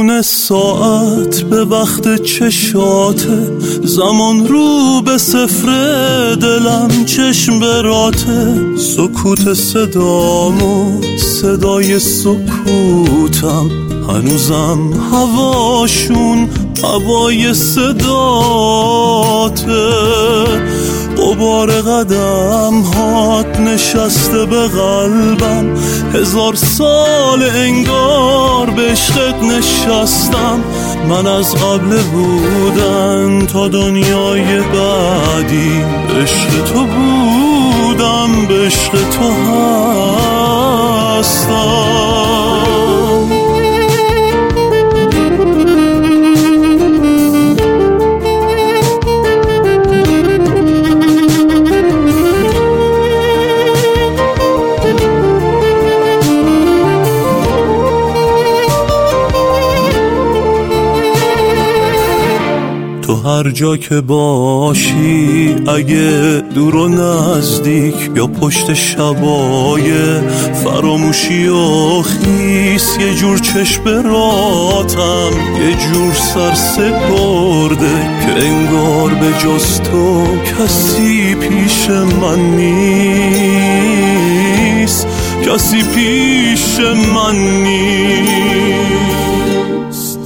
خون ساعت به وقت چشاته، زمان رو به صفر دلم چشم براته، سکوت صدامو صدای سکوتم، هنوزم هواشون هوای صداته، غبار قدم هات نشسته به قلبم، 1000 سال انگار به عشقت نشستم، من از قبل بودن تا دنیای بعدی، عشق تو بودم به عشق تو هستم. تو هر جا که باشی، اگه دور و نزدیک یا پشت شبای فراموشی و خیس، یه جور چشم راتم، یه جور سر سپرده که انگار به جز تو کسی پیش من نیست، کسی پیش من نیست.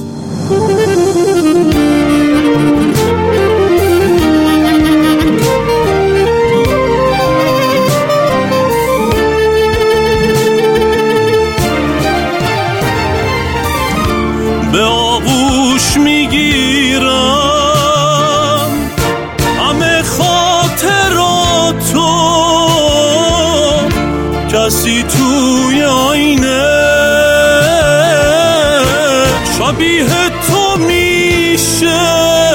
به آغوش میگیرم همه خاطراتو، کسی توی آینه شبیه تو میشه،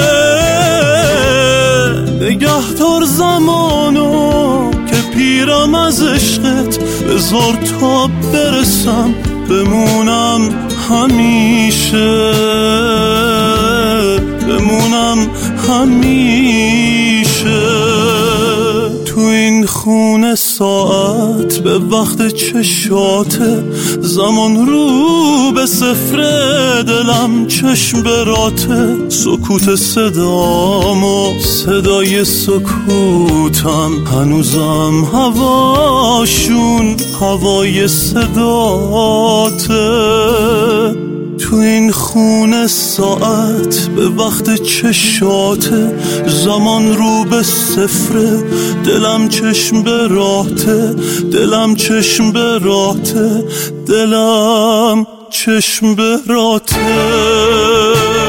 نگهدار زمانو که پیرم از عشقت، بذار تا برسم بمونم همیشه، بمونم همیشه. تو این خون ساعت به وقت چشاته، زمان رو به صفر دلم چشم براته، سکوت صدامو صدای سکوتم، هنوزم هواشون هوای صداته. تو این خون ساعت به وقت چشاته، زمان رو به صفر دلم چشم براته، دلم چشم براته، دلم چشم براته.